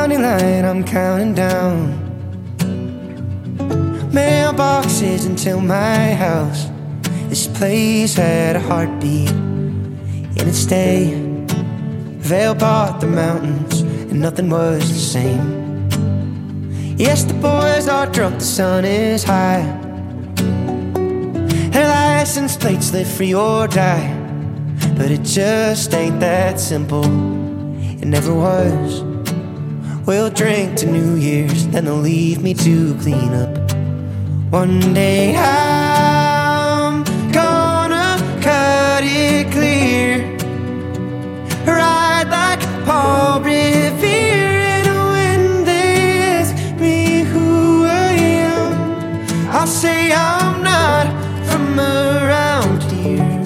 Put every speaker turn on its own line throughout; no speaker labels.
counting line, I'm counting down. Mailboxes until my house. This place had a heartbeat in its day. Vale bought the mountains and nothing was the same. Yes, the boys are drunk, the sun is high. Their license plates live free or die. But it just ain't that simple. It never was. We'll drink to New Year's, then they'll leave me to clean up. One day I'm gonna cut it clear, ride like Paul Revere. And when they ask me who I am, I'll say I'm not from around here.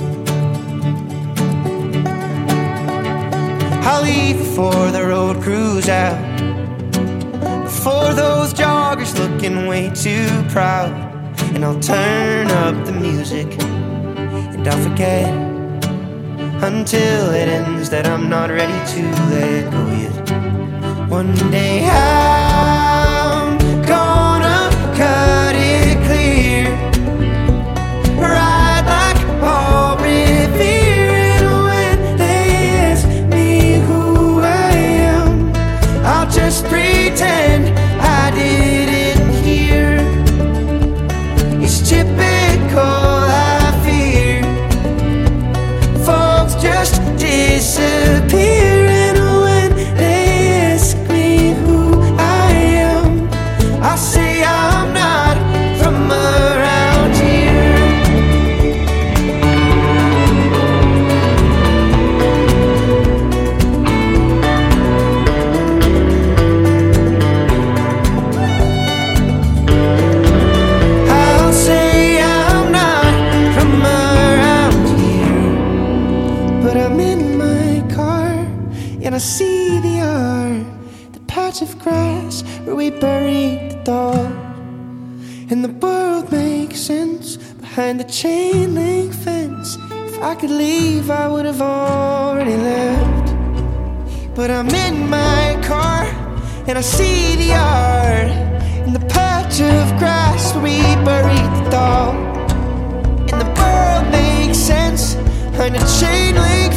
I'll leave before the road crews out, before those joggers looking way too proud. And I'll turn up the music and I'll forget until it ends that I'm not ready to let go yet. One day I'm gonna cut it clear, ride like Paul Revere. And when they ask me who I am, I'll just pretend I didn't hear. It's typical, I fear. Folks just disappear. And when they ask me who I am, I say I'm not from around here. I'll say I'm not from around here. But I'm in my car and I see the yard, the patch of grass where we buried the dog. And the world makes sense behind the chain link fence. If I could leave, I would have already left. But I'm in my car and I see the yard and the patch of grass where we buried the dog. And the world makes sense behind the chain link